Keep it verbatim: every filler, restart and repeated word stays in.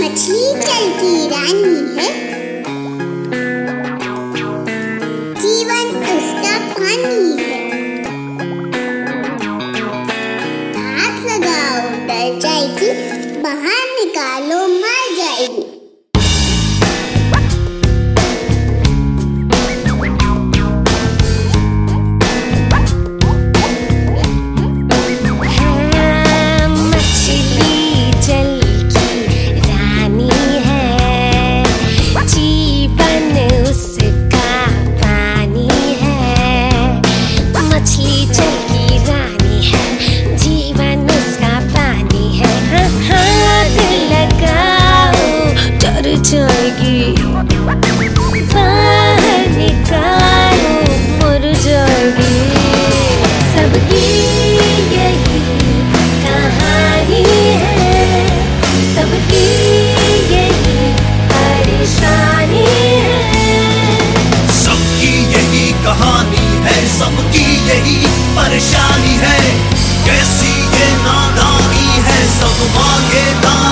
मछली जल की रानी है, जीवन उसका पानी है। आग लगाओ डर जाएगी, बाहर निकालो मर जाएगी। जाएगी बाहर निकालो मर जाएगी। सबकी यही कहानी है, सबकी यही परेशानी है। सबकी यही कहानी है, सबकी यही परेशानी है। कैसी ये नादानी है, सब मांगे दान